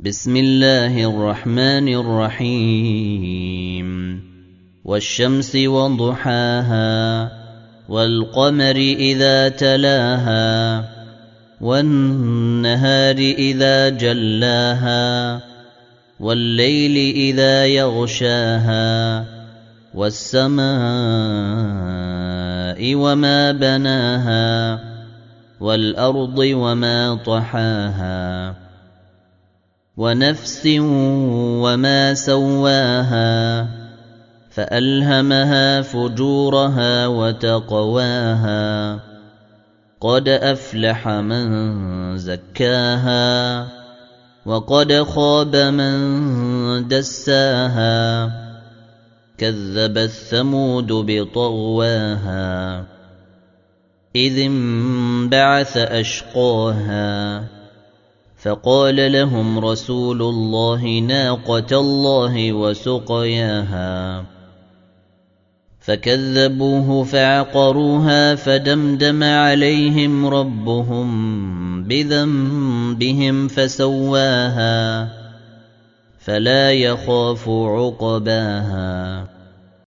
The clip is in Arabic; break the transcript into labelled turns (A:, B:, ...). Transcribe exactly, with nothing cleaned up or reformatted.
A: بسم الله الرحمن الرحيم والشمس وضحاها والقمر إذا تلاها والنهار إذا جلاها والليل إذا يغشاها والسماء وما بناها والأرض وما طحاها ونفس وما سواها فألهمها فجورها وتقواها قد أفلح من زكاها وقد خاب من دساها كذبت ثمود بطغواها إذ انبعث أشقاها فقال لهم رسول الله ناقة الله وسقياها فكذبوه فعقروها فدمدم عليهم ربهم بذنبهم فسواها فلا يخاف عقباها